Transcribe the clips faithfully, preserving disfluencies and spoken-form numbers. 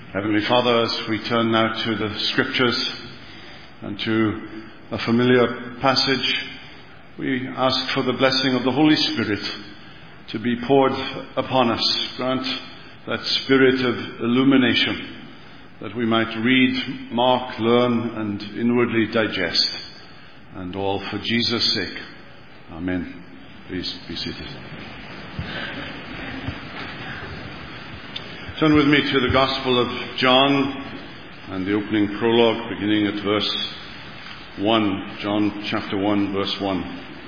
Heavenly Father, as we turn now to the Scriptures and to a familiar passage, we ask for the blessing of the Holy Spirit to be poured upon us. Grant that spirit of illumination, that we might read, mark, learn, and inwardly digest, and all for Jesus' sake. Amen. Please be seated. Turn with me to the Gospel of John and the opening prologue, beginning at verse one. John chapter one, verse one.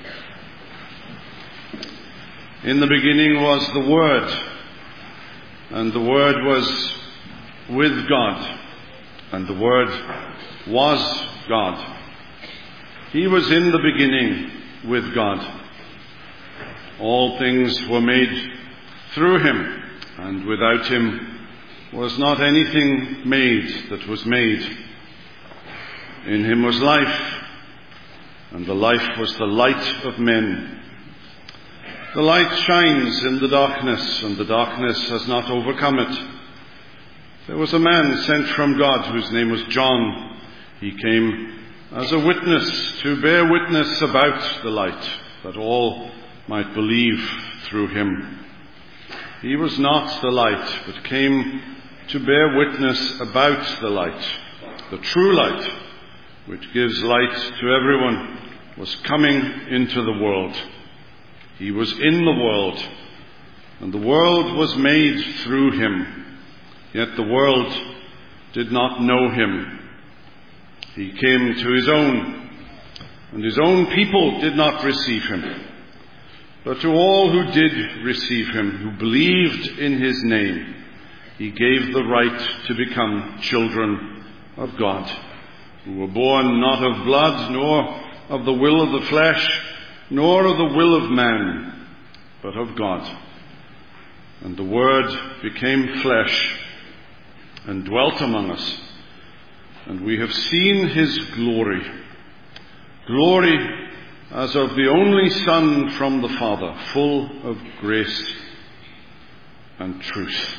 In the beginning was the Word, and the Word was with God, and the Word was God. He was in the beginning with God. All things were made through him, and without him was not anything made that was made. In him was life, and the life was the light of men. The light shines in the darkness, and the darkness has not overcome it. There was a man sent from God whose name was John. He came as a witness to bear witness about the light, that all might believe through him. He was not the light, but came to bear witness about the light. The true light, which gives light to everyone, was coming into the world. He was in the world, and the world was made through him, yet the world did not know him. He came to his own, and his own people did not receive him. But to all who did receive him, who believed in his name, he gave the right to become children of God, who were born not of blood, nor of the will of the flesh, nor of the will of man, but of God. And the Word became flesh and dwelt among us, and we have seen his glory, glory as of the only Son from the Father, full of grace and truth.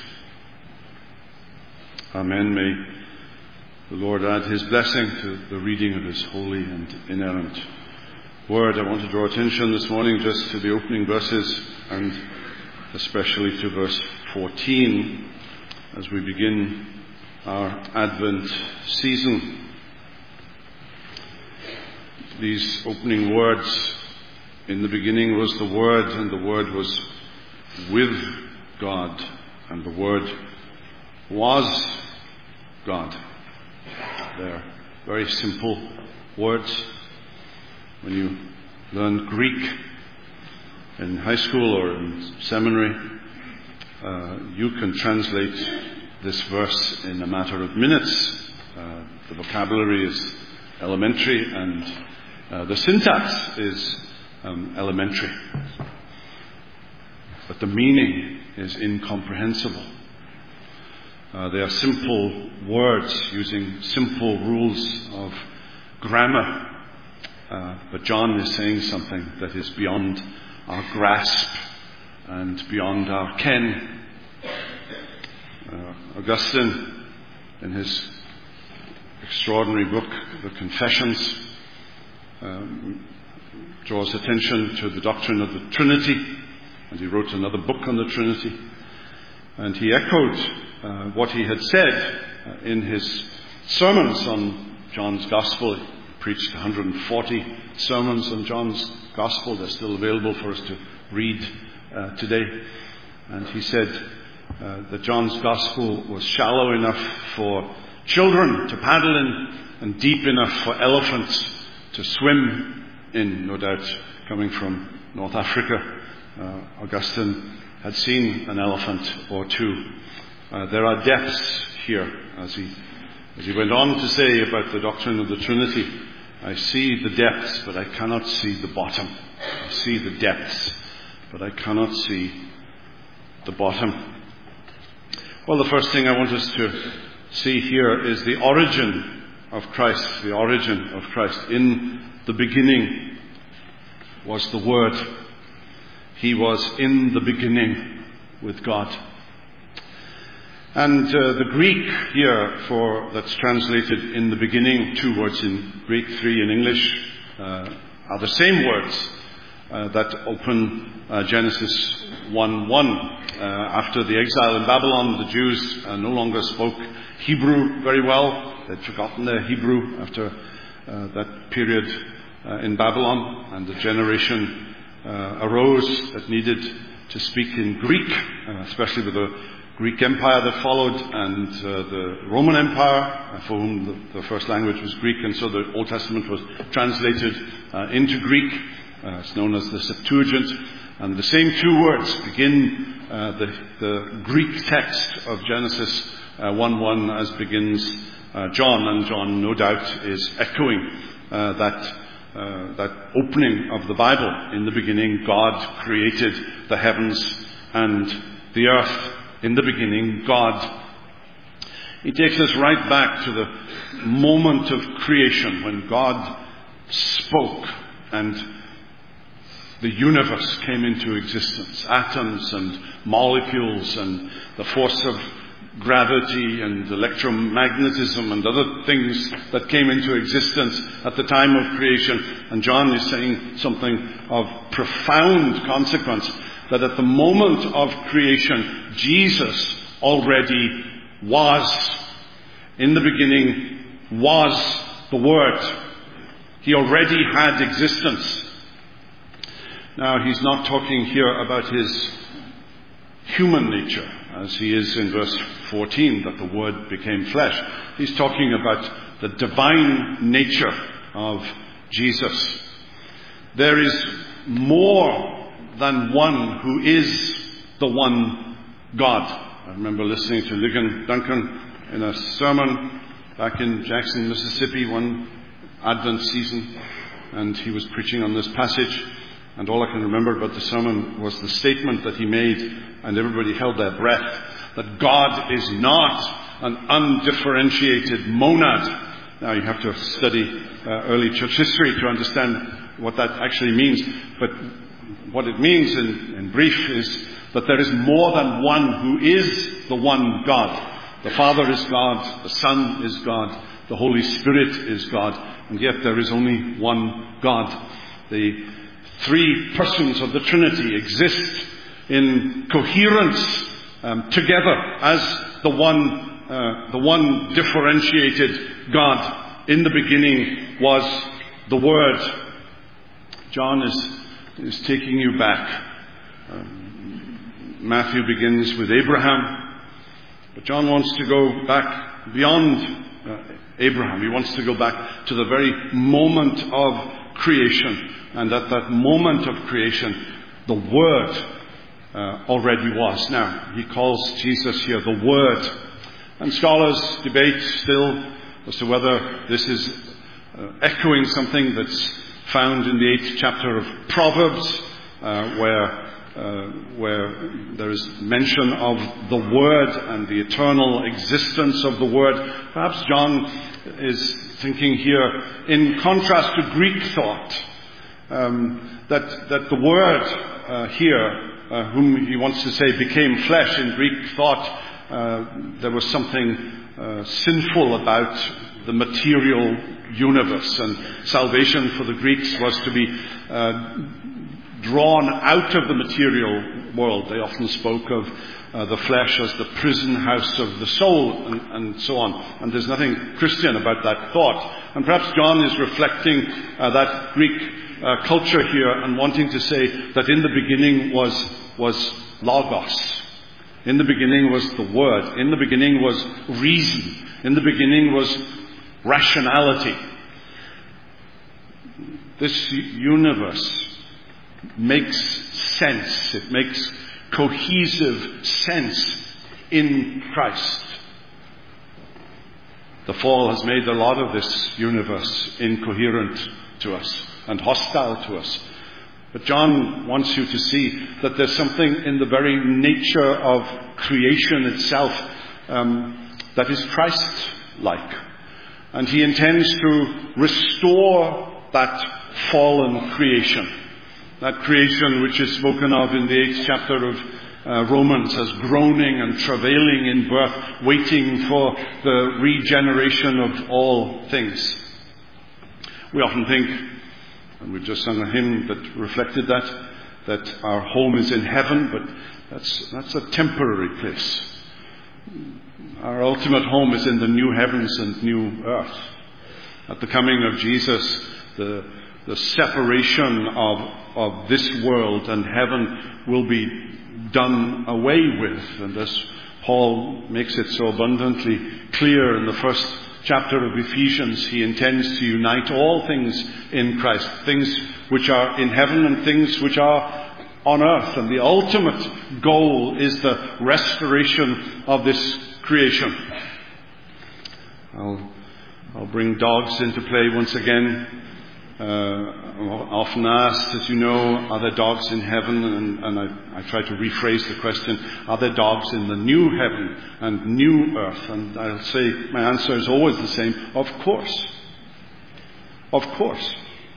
Amen. May the Lord add his blessing to the reading of his holy and inerrant word. I want to draw attention this morning just to the opening verses, and especially to verse fourteen, as we begin our Advent season. These opening words, in the beginning was the Word, and the Word was with God, and the Word was God. They're very simple words. When you learn Greek in high school or in seminary, uh, you can translate this verse in a matter of minutes. Uh, the vocabulary is elementary, and Uh, the syntax is um, elementary, but the meaning is incomprehensible. Uh, they are simple words using simple rules of grammar, uh, but John is saying something that is beyond our grasp and beyond our ken. Uh, Augustine, in his extraordinary book, The Confessions, Um, draws attention to the doctrine of the Trinity, and he wrote another book on the Trinity, and he echoed uh, what he had said uh, in his sermons on John's Gospel. He preached one hundred forty sermons on John's Gospel. They're still available for us to read uh, today. And he said uh, that John's Gospel was shallow enough for children to paddle in, and deep enough for elephants to swim in. No doubt, coming from North Africa, uh, Augustine had seen an elephant or two. Uh, there are depths here, as he, as he went on to say about the doctrine of the Trinity. I see the depths, but I cannot see the bottom. I see the depths, but I cannot see the bottom. Well, the first thing I want us to see here is the origin of Christ, the origin of Christ. In the beginning was the Word. He was in the beginning with God. And uh, the Greek here for that's translated in the beginning, two words in Greek, three in English, uh, are the same words uh, that open uh, Genesis one one. Uh, after the exile in Babylon, the Jews uh, no longer spoke Hebrew very well. They'd forgotten their Hebrew after uh, that period uh, in Babylon, and the generation uh, arose that needed to speak in Greek, uh, especially with the Greek Empire that followed, and uh, the Roman Empire, uh, for whom the, the first language was Greek, and so the Old Testament was translated uh, into Greek. Uh, it's known as the Septuagint, and the same two words begin uh, the, the Greek text of Genesis uh, one one as begins uh, John, and John no doubt is echoing uh, that uh, that opening of the Bible. In the beginning, God created the heavens and the earth. In the beginning, God. He takes us right back to the moment of creation when God spoke and the universe came into existence. Atoms and molecules and the force of gravity and electromagnetism and other things that came into existence at the time of creation. And John is saying something of profound consequence, that at the moment of creation, Jesus already was. In the beginning was the Word. He already had existence. Now, he's not talking here about his human nature, as he is in verse fourteen, that the Word became flesh. He's talking about the divine nature of Jesus. There is more than one who is the one God. I remember listening to Ligon Duncan in a sermon back in Jackson, Mississippi, one Advent season, and he was preaching on this passage, and all I can remember about the sermon was the statement that he made, and everybody held their breath, that God is not an undifferentiated monad. Now, you have to study uh, early church history to understand what that actually means, but what it means in, in brief is that there is more than one who is the one God. The Father is God, the Son is God, the Holy Spirit is God, and yet there is only one God. The three persons of the Trinity exist in coherence um, together as the one, uh, the one differentiated God. In the beginning was the Word. John is is taking you back. Um, Matthew begins with Abraham, but John wants to go back beyond uh, Abraham. He wants to go back to the very moment of creation. And at that moment of creation, the Word uh, already was. Now, he calls Jesus here the Word. And scholars debate still as to whether this is uh, echoing something that's found in the eighth chapter of Proverbs, uh, where uh, where there is mention of the Word and the eternal existence of the Word. Perhaps John is thinking here in contrast to Greek thought, um, that that the Word uh, here, uh, whom he wants to say became flesh in Greek thought, uh, there was something uh, sinful about the material universe, and salvation for the Greeks was to be uh, drawn out of the material world. They often spoke of uh, the flesh as the prison house of the soul, and, and so on. And there's nothing Christian about that thought. And perhaps John is reflecting uh, that Greek uh, culture here and wanting to say that in the beginning was was Logos. In the beginning was the Word. In the beginning was reason. In the beginning was rationality. This universe makes sense. It makes cohesive sense in Christ. The fall has made a lot of this universe incoherent to us and hostile to us. But John wants you to see that there's something in the very nature of creation itself um, that is Christ-like. And he intends to restore that fallen creation. That creation which is spoken of in the eighth chapter of uh, Romans as groaning and travailing in birth, waiting for the regeneration of all things. We often think, and we've just sung a hymn that reflected that, that our home is in heaven, but that's, that's a temporary place. Our ultimate home is in the new heavens and new earth. At the coming of Jesus, the, the separation of, of this world and heaven will be done away with. And as Paul makes it so abundantly clear in the first chapter of Ephesians, he intends to unite all things in Christ, things which are in heaven and things which are on earth. And the ultimate goal is the restoration of this creation. I'll, I'll bring dogs into play once again. Uh, I'm often asked, as you know, are there dogs in heaven? And, and I, I try to rephrase the question, are there dogs in the new heaven and new earth? And I'll say, my answer is always the same, of course. Of course.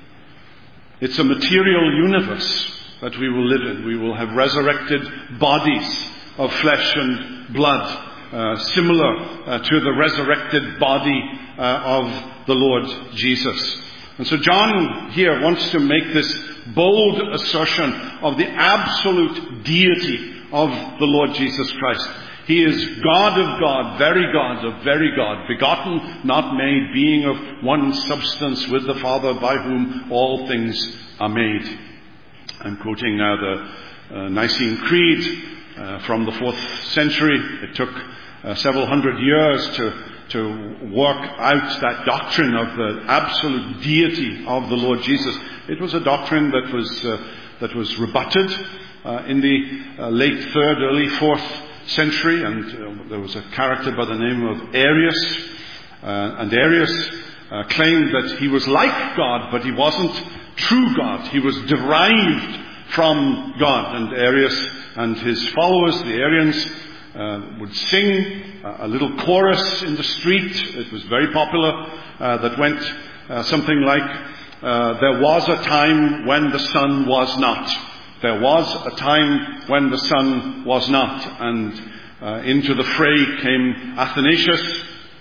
It's a material universe that we will live in. We will have resurrected bodies of flesh and blood, uh, similar uh, to the resurrected body uh, of the Lord Jesus. And so John here wants to make this bold assertion of the absolute deity of the Lord Jesus Christ. He is God of God, very God of very God, begotten, not made, being of one substance with the Father, by whom all things are made. I'm quoting now the uh, Nicene Creed uh, from the fourth century. It took uh, several hundred years to to work out that doctrine of the absolute deity of the Lord Jesus. It was a doctrine that was uh, that was rebutted uh, in the uh, late third, early fourth century, and uh, there was a character by the name of Arius, uh, and Arius uh, claimed that he was like God, but he wasn't true God. He was derived from God. And Arius and his followers, the Arians, uh, would sing a little chorus in the street. It was very popular, uh, that went uh, something like, uh, there was a time when the sun was not. There was a time when the sun was not. And uh, into the fray came Athanasius,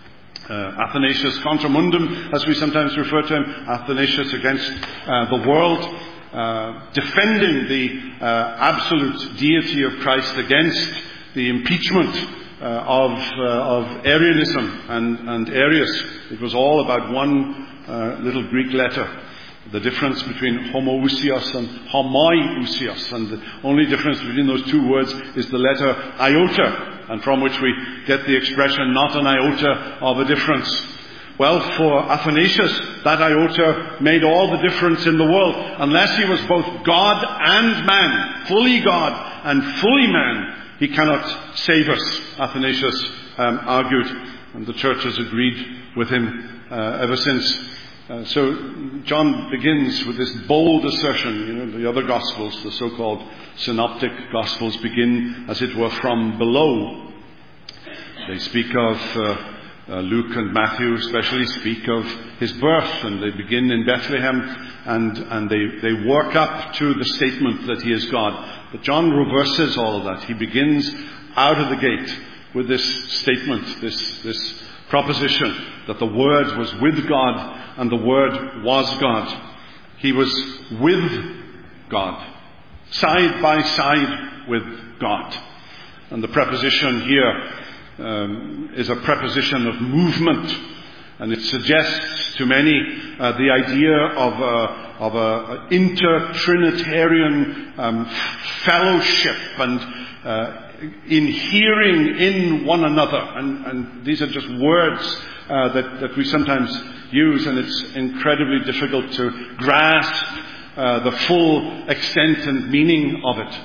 Uh, Athanasius contra mundum, as we sometimes refer to him, Athanasius against uh, the world, uh, defending the uh, absolute deity of Christ against the impeachment uh, of, uh, of Arianism and, and Arius. It was all about one uh, little Greek letter. The difference between homoousios and homoiousios, and the only difference between those two words is the letter iota, and from which we get the expression, not an iota of a difference. Well, for Athanasius, that iota made all the difference in the world. Unless he was both God and man, fully God and fully man, he cannot save us, Athanasius um, argued, and the church has agreed with him uh, ever since. Uh, so John begins with this bold assertion. You know, the other Gospels, the so-called synoptic Gospels, begin, as it were, from below. They speak of, uh, uh, Luke and Matthew especially speak of his birth, and they begin in Bethlehem, and, and they, they work up to the statement that he is God. But John reverses all of that. He begins out of the gate with this statement, this, this proposition that the Word was with God and the Word was God. He was with God, side by side with God. And the preposition here um, is a preposition of movement, and it suggests to many uh, the idea of a of a inter-Trinitarian um, fellowship and uh, inhering in one another. And, and these are just words uh, that, that we sometimes use, and it's incredibly difficult to grasp uh, the full extent and meaning of it.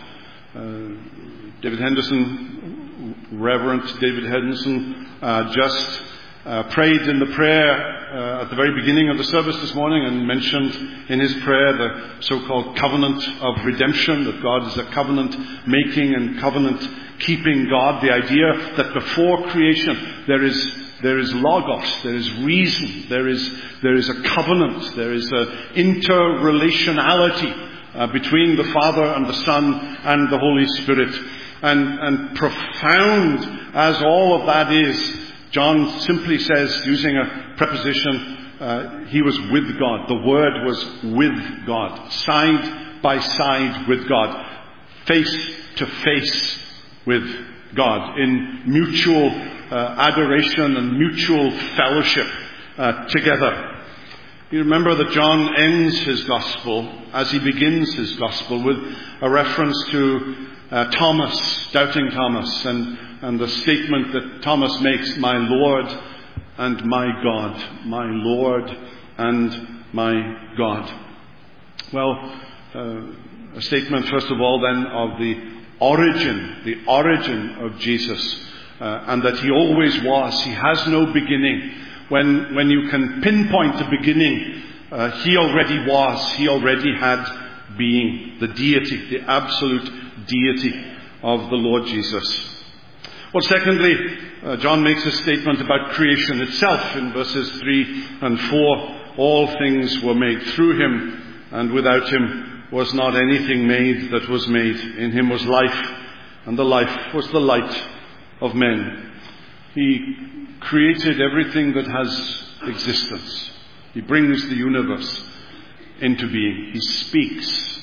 Uh, David Henderson, Reverend David Henderson, uh, just uh, prayed in the prayer uh, at the very beginning of the service this morning, and mentioned in his prayer the so-called covenant of redemption, that God is a covenant-making and covenant-keeping God. The idea that before creation there is There is logos, there is reason, there is there is a covenant, there is an interrelationality uh, between the Father and the Son and the Holy Spirit. and, and profound as all of that is, John simply says, using a preposition, uh, he was with God. The Word was with God, side by side with God, face to face with God, in mutual uh, adoration and mutual fellowship uh, together. You remember that John ends his Gospel, as he begins his Gospel, with a reference to uh, Thomas, doubting Thomas, and, and the statement that Thomas makes, "My Lord and my God," my Lord and my God. Well, uh, a statement, first of all, then, of the origin, the origin of Jesus, uh, and that he always was. He has no beginning. When, when you can pinpoint the beginning, uh, he already was. He already had being. The deity, the absolute deity of the Lord Jesus. Well, secondly, uh, John makes a statement about creation itself in verses three and four. All things were made through him, and without him was not anything made that was made. In him was life, and the life was the light of men. He created everything that has existence. He brings the universe into being. He speaks,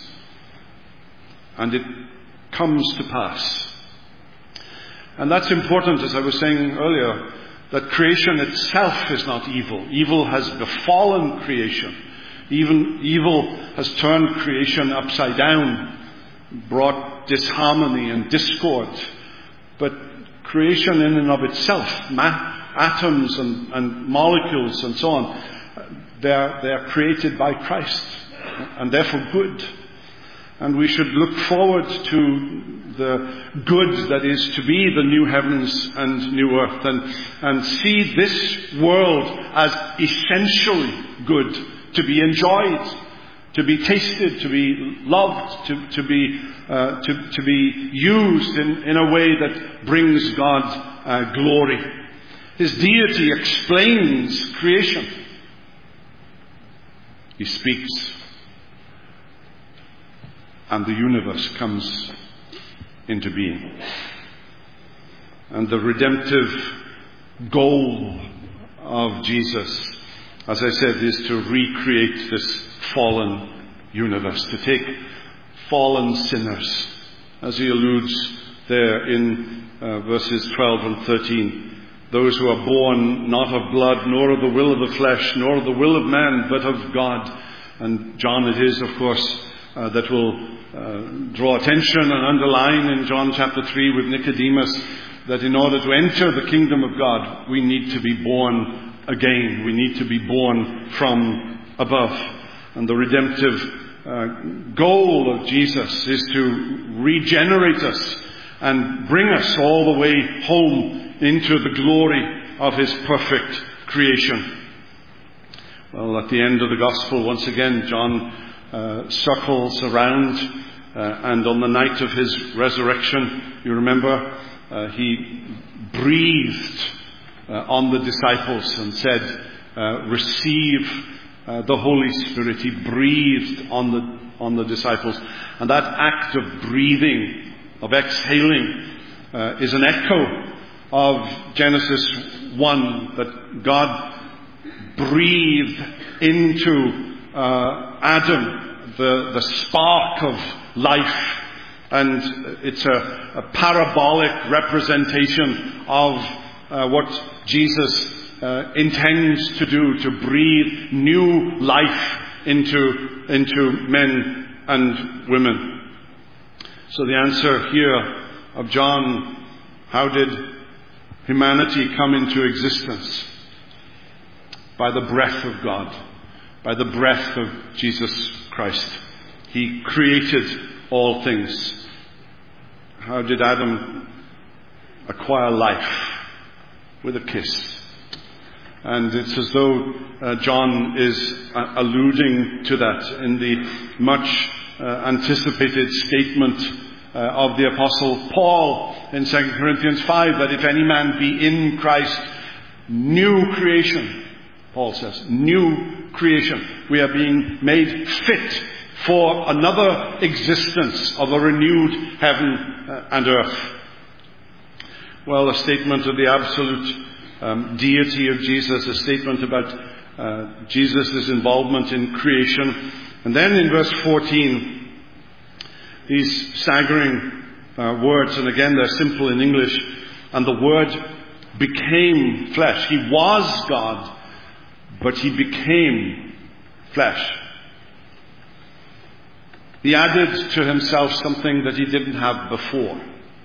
and it comes to pass. And that's important, as I was saying earlier, that creation itself is not evil. Evil has befallen creation. Even evil has turned creation upside down, brought disharmony and discord. But creation in and of itself, ma- atoms and, and molecules and so on, they're, they're created by Christ, and therefore good. And we should look forward to the good that is to be the new heavens and new earth, and, and see this world as essentially good, to be enjoyed, to be tasted, to be loved, to, to be uh, to, to be used in, in a way that brings God uh, glory. His deity explains creation. He speaks, and the universe comes into being. And the redemptive goal of Jesus, as I said, is to recreate this fallen universe, to take fallen sinners, as he alludes there in uh, verses twelve and thirteen. Those who are born not of blood, nor of the will of the flesh, nor of the will of man, but of God. And John it is, of course, uh, that will uh, draw attention and underline in John chapter three with Nicodemus, that in order to enter the kingdom of God, we need to be born again. We need to be born from above. And the redemptive uh, goal of Jesus is to regenerate us and bring us all the way home into the glory of his perfect creation. Well, at the end of the gospel, once again, John uh, circles around, uh, and on the night of his resurrection, you remember, uh, he breathed uh, on the disciples and said, uh, receive uh, the Holy Spirit. He breathed on the on the disciples. And that act of breathing, of exhaling, uh, is an echo of Genesis one, that God breathed into uh, Adam the, the spark of life. And it's a, a parabolic representation of uh, what Jesus uh, intends to do, to breathe new life into, into men and women. So the answer here of John, how did humanity come into existence? By the breath of God, by the breath of Jesus Christ. He created all things. How did Adam acquire life? With a kiss. And it's as though uh, John is uh, alluding to that in the much uh, anticipated statement uh, of the Apostle Paul in Second Corinthians five, that if any man be in Christ, new creation, Paul says, new creation. We are being made fit for another existence of a renewed heaven and earth. Well, a statement of the absolute um, deity of Jesus, a statement about uh, Jesus' involvement in creation. And then in verse fourteen, these staggering uh, words, and again they're simple in English, and the Word became flesh. He was God, but He became flesh. He added to Himself something that He didn't have before.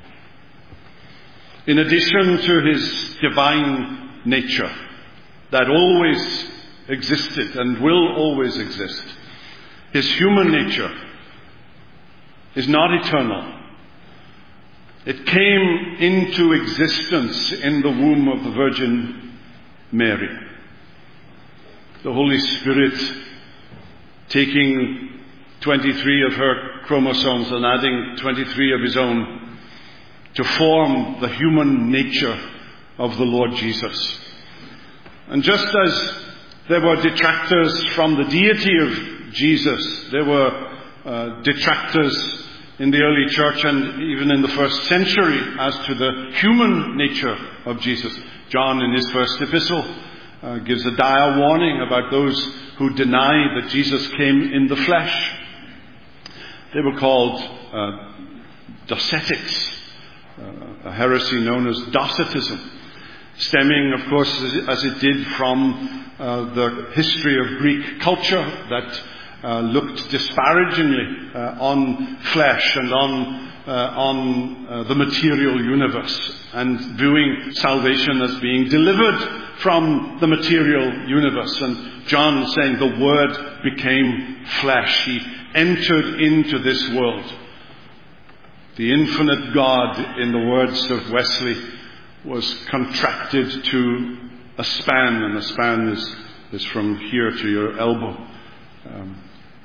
In addition to His divine nature that always existed and will always exist, His human nature is not eternal. It came into existence in the womb of the Virgin Mary. The Holy Spirit taking twenty-three of her chromosomes and adding twenty-three of His own to form the human nature of the Lord Jesus. And just as there were detractors from the deity of Jesus, there were uh, detractors in the early church and even in the first century as to the human nature of Jesus. John, in his first epistle, uh, gives a dire warning about those who deny that Jesus came in the flesh. They were called uh, Docetics, uh, a heresy known as Docetism, stemming, of course, as, as it did from uh, the history of Greek culture that uh, looked disparagingly uh, on flesh and on uh, on uh, the material universe, and viewing salvation as being delivered from the material universe. And John saying the Word became flesh. He entered into this world. The infinite God, in the words of Wesley, was contracted to a span, and a span is, is from here to your elbow, um,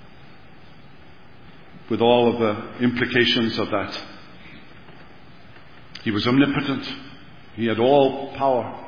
with all of the implications of that. He was omnipotent. He had all power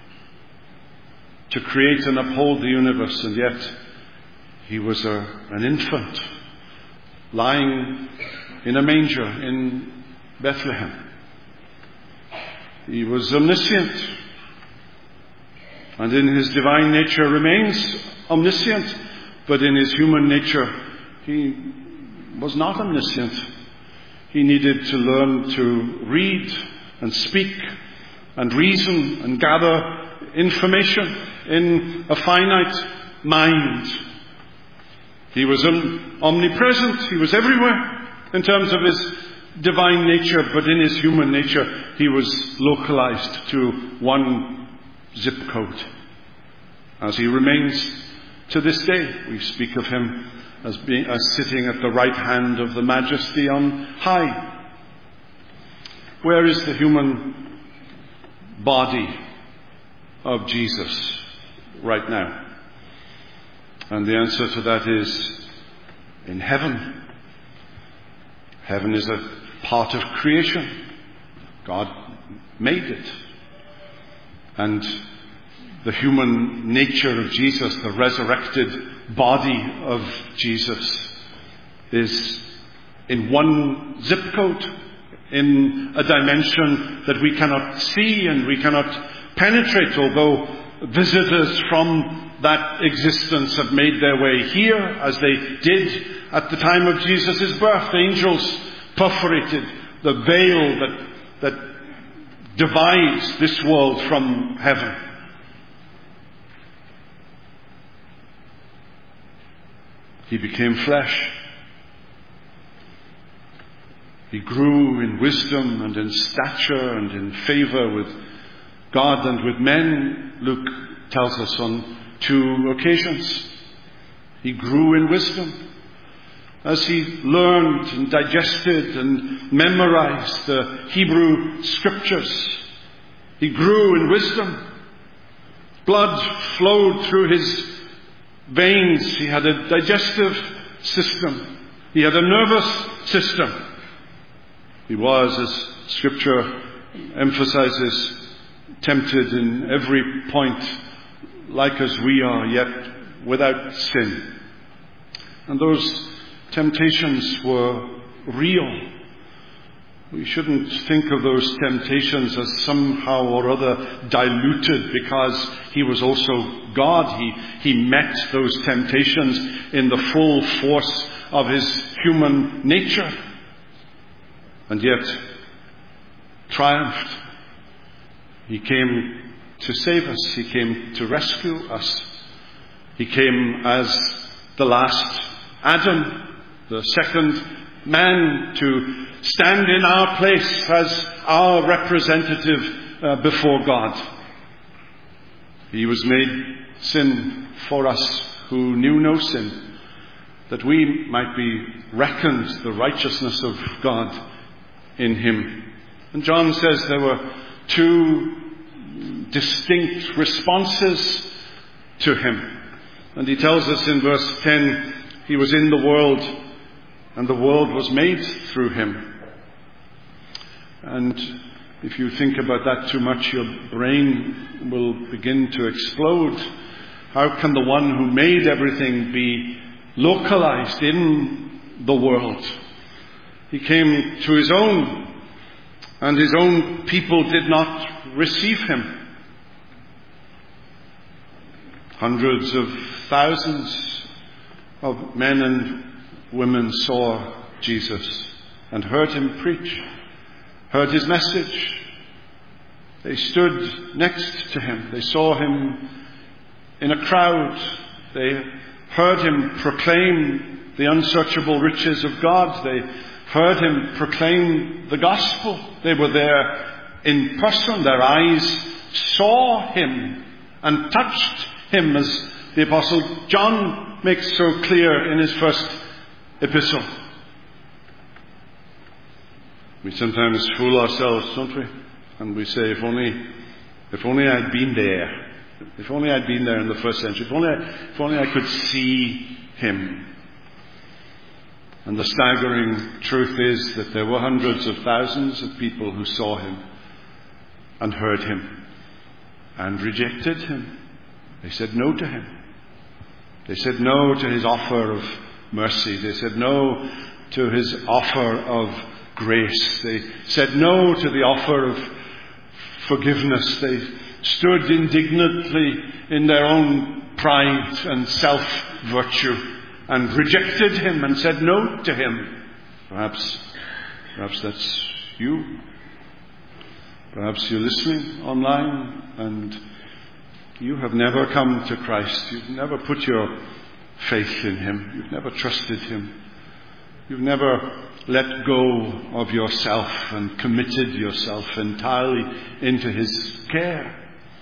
to create and uphold the universe, and yet He was a, an infant lying in a manger in Bethlehem. He was omniscient, and in His divine nature remains omniscient, but in His human nature He was not omniscient. He needed to learn to read and speak and reason and gather information in a finite mind. He was omnipresent. He was everywhere in terms of His divine nature, but in His human nature He was localized to one zip code, as He remains to this day. We speak of Him as being as sitting at the right hand of the Majesty on high. Where is the human body of Jesus right now? And the answer to that is in heaven. Heaven is a part of creation. God made it. And the human nature of Jesus, the resurrected body of Jesus, is in one zip code, in a dimension that we cannot see and we cannot penetrate, although visitors from that existence have made their way here, as they did at the time of Jesus' birth. Angels perforated the veil that, that divides this world from heaven. He became flesh. He grew in wisdom and in stature and in favor with God and with men, Luke tells us on two occasions. He grew in wisdom as he learned and digested and memorized the Hebrew Scriptures. He grew in wisdom. Blood flowed through his veins. He had a digestive system. He had a nervous system. He was, as Scripture emphasizes, tempted in every point like as we are, yet without sin. And those temptations were real. We shouldn't think of those temptations as somehow or other diluted because he was also God. He, he met those temptations in the full force of his human nature. And yet triumphed. He came to save us. He came to rescue us. He came as the last Adam, the second man, to stand in our place as our representative uh, before God. He was made sin for us who knew no sin, that we might be reckoned the righteousness of God in him. And John says there were two distinct responses to him. And he tells us in verse ten, he was in the world, and the world was made through him. And if you think about that too much, your brain will begin to explode. How can the one who made everything be localized in the world? He came to his own, and his own people did not receive him. Hundreds of thousands of men and women saw Jesus and heard him preach, heard his message. They stood next to him. They saw him in a crowd. They heard him proclaim the unsearchable riches of God. They heard him proclaim the gospel. They were there in person. Their eyes saw him and touched him, as the Apostle John makes so clear in his first epistle. We sometimes fool ourselves, don't we? And we say, if only, if only I'd been there. If only I'd been there in the first century. If only I, if only I could see him. And the staggering truth is that there were hundreds of thousands of people who saw him and heard him and rejected him. They said no to him. They said no to his offer of mercy. They said no to his offer of grace. They said no to the offer of forgiveness. They stood indignantly in their own pride and self-virtue and rejected him and said no to him. Perhaps, perhaps that's you. Perhaps you're listening online and you have never come to Christ. You've never put your faith in him. You've never trusted him. You've never let go of yourself and committed yourself entirely into his care.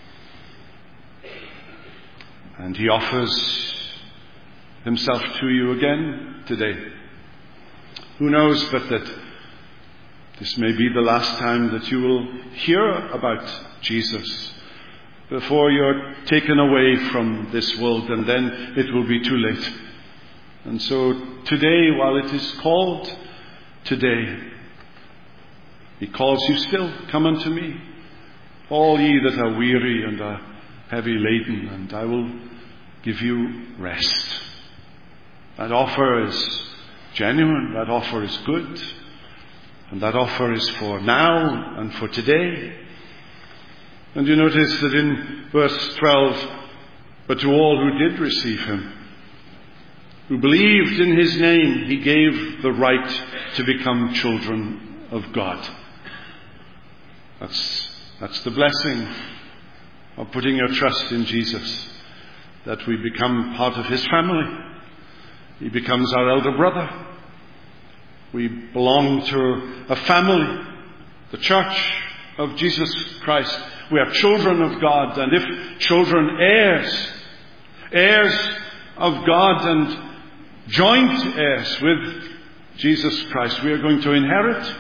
And he offers himself to you again today. Who knows but that this may be the last time that you will hear about Jesus before you're taken away from this world, and then it will be too late. And so today, while it is called today, he calls you still. Come unto me, all ye that are weary and are heavy laden, and I will give you rest. That offer is genuine. That offer is good. And that offer is for now and for today. And you notice that in verse twelve, but to all who did receive him, who believed in his name, he gave the right to become children of God. That's, that's the blessing of putting your trust in Jesus, that we become part of his family. He becomes our elder brother. We belong to a family, the church of Jesus Christ. We are children of God, and if children, heirs, heirs of God and joint heirs with Jesus Christ, we are going to inherit.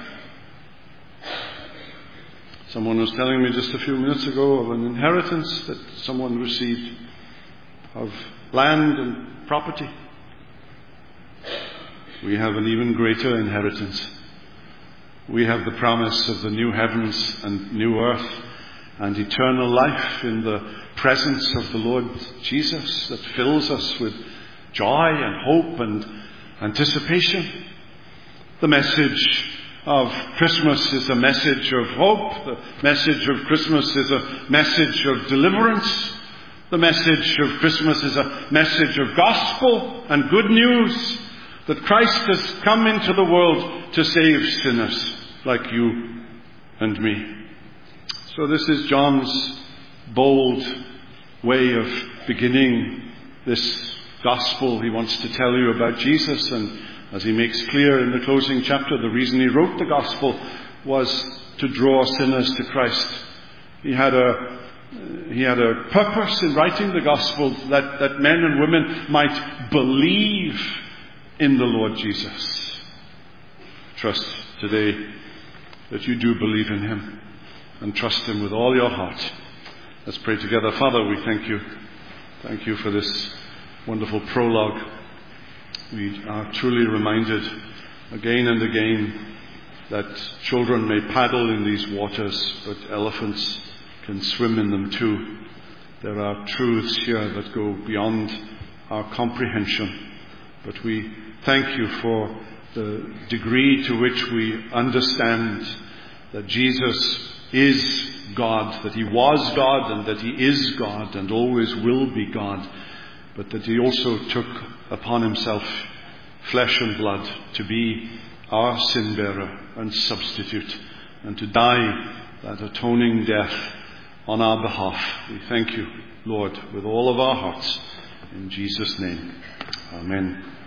Someone was telling me just a few minutes ago of an inheritance that someone received of land and property. We have an even greater inheritance. We have the promise of the new heavens and new earth and eternal life in the presence of the Lord Jesus that fills us with joy and hope and, anticipation. The message of Christmas is a message of hope. The message of Christmas is a message of deliverance. The message of Christmas is a message of gospel and good news that Christ has come into the world to save sinners like you and me. So this is John's bold way of beginning this gospel. He wants to tell you about Jesus, and as he makes clear in the closing chapter, the reason he wrote the gospel was to draw sinners to Christ. He had a he had a purpose in writing the gospel, that, that men and women might believe in the Lord Jesus. Trust today that you do believe in him and trust him with all your heart. Let's pray together. Father, we thank you. Thank you for this wonderful prologue. We are truly reminded again and again that children may paddle in these waters, but elephants can swim in them too. There are truths here that go beyond our comprehension. But we thank you for the degree to which we understand that Jesus is God, that he was God and that he is God and always will be God, but that he also took upon himself flesh and blood to be our sin bearer and substitute, and to die that atoning death on our behalf. We thank you, Lord, with all of our hearts. In Jesus' name, amen.